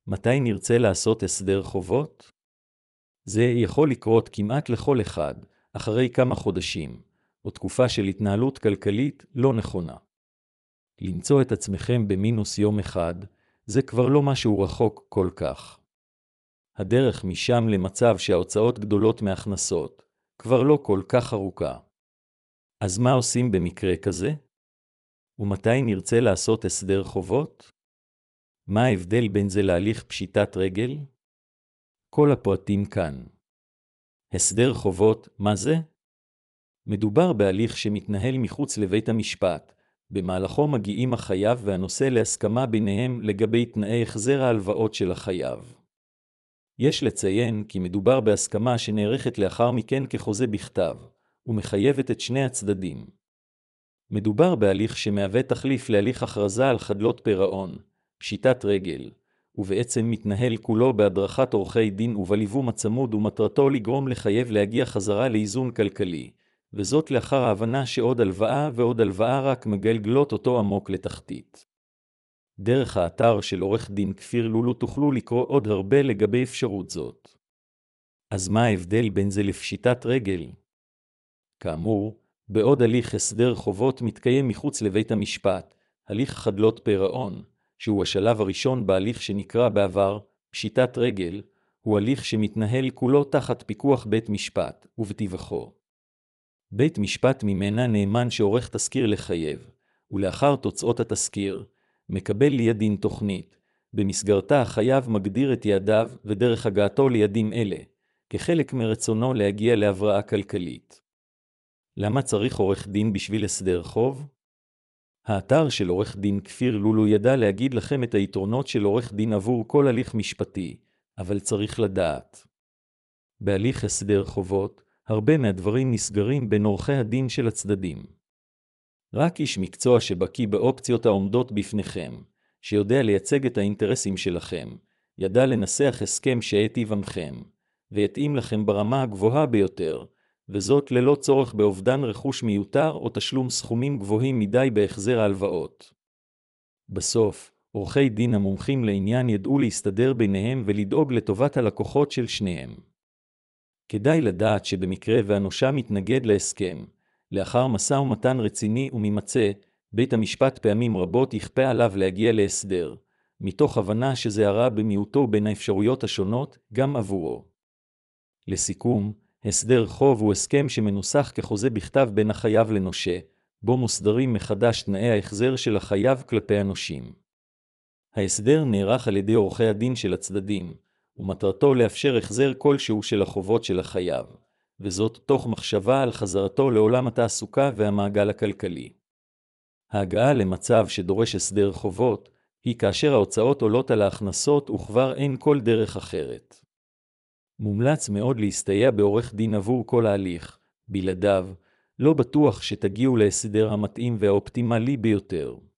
מתי נרצה לעשות הסדר חובות? זה יכול לקרות כמעט לכל אחד, אחרי כמה חודשים, או תקופה של התנהלות כלכלית לא נכונה. למצוא את עצמכם במינוס יום אחד, זה כבר לא משהו רחוק כל כך. הדרך משם למצב שההוצאות גדולות מהכנסות, כבר לא כל כך ארוכה. אז מה עושים במקרה כזה? ומתי נרצה לעשות הסדר חובות? מה ההבדל בין זה להליך פשיטת רגל? כל הפרטים כאן. הסדר חובות, מה זה? מדובר בהליך שמתנהל מחוץ לבית המשפט, במהלכו מגיעים החייב והנושא להסכמה ביניהם לגבי תנאי החזר ההלוואות של החייב. יש לציין כי מדובר בהסכמה שנערכת לאחר מכן כחוזה בכתב, ומחייבת את שני הצדדים. מדובר בהליך שמהווה תחליף להליך הכרזה על חדלות פירעון, פשיטת רגל, ובעצם מתנהל כולו בהדרכת עורכי דין ובליוום הצמוד ומטרתו לגרום לחייב להגיע חזרה לאיזון כלכלי, וזאת לאחר ההבנה שעוד הלוואה ועוד הלוואה רק מגלגלות אותו עמוק לתחתית. דרך האתר של עורך דין כפיר לולו תוכלו לקרוא עוד הרבה לגבי אפשרות זאת. אז מה ההבדל בין זה לפשיטת רגל? כאמור, בעוד הליך הסדר חובות מתקיים מחוץ לבית המשפט, הליך חדלות פירעון, שהוא השלב הראשון בהליך שנקרא בעבר פשיטת רגל, הוא הליך שמתנהל כולו תחת פיקוח בית משפט ובתיווכו. בית משפט ממנה נאמן שעורך תסקיר לחייב, ולאחר תוצאות התסקיר, מקבל לידין תוכנית, במסגרתה החייב מגדיר את יעדיו ודרך הגעתו לידים אלה, כחלק מרצונו להגיע להבראה כלכלית. למה צריך עורך דין בשביל הסדר חוב? האתר של עורך דין כפיר לולו ידע להגיד לכם את היתרונות של עורך דין עבור כל הליך משפטי, אבל צריך לדעת. בהליך הסדר חובות, הרבה מהדברים נסגרים בין עורכי הדין של הצדדים. רק איש מקצוע שבקי באופציות העומדות בפניכם, שיודע לייצג את האינטרסים שלכם, ידע לנסח הסכם שיטיב עמכם, ויתאים לכם ברמה הגבוהה ביותר, וזאת ללא צורך באובדן רכוש מיותר או תשלום סכומים גבוהים מדי בהחזר ההלוואות. בסוף, עורכי דין המומחים לעניין ידעו להסתדר ביניהם ולדאוג לטובת הלקוחות של שניהם. כדאי לדעת שבמקרה והנושה מתנגד להסכם, לאחר משא ומתן רציני וממצה, בית המשפט פעמים רבות יכפה עליו להגיע להסדר, מתוך הבנה שזה הרע במיעוטו בין האפשרויות השונות גם עבורו. לסיכום, הסדר חוב הוא הסכם שמנוסח כחוזה בכתב בין החייב לנושה, בו מוסדרים מחדש תנאי ההחזר של החייב כלפי הנושים. ההסדר נערך על ידי עורכי הדין של הצדדים, ומטרתו לאפשר החזר כלשהו של החובות של החייב, וזאת תוך מחשבה על חזרתו לעולם התעסוקה והמעגל הכלכלי. ההגעה למצב שדורש הסדר חובות, היא כאשר ההוצאות עולות על ההכנסות וכבר אין כל דרך אחרת. מומלץ מאוד להסתייע בעורך דין עבור כל ההליך, בלעדיו, לא בטוח שתגיעו להסדר המתאים והאופטימלי ביותר.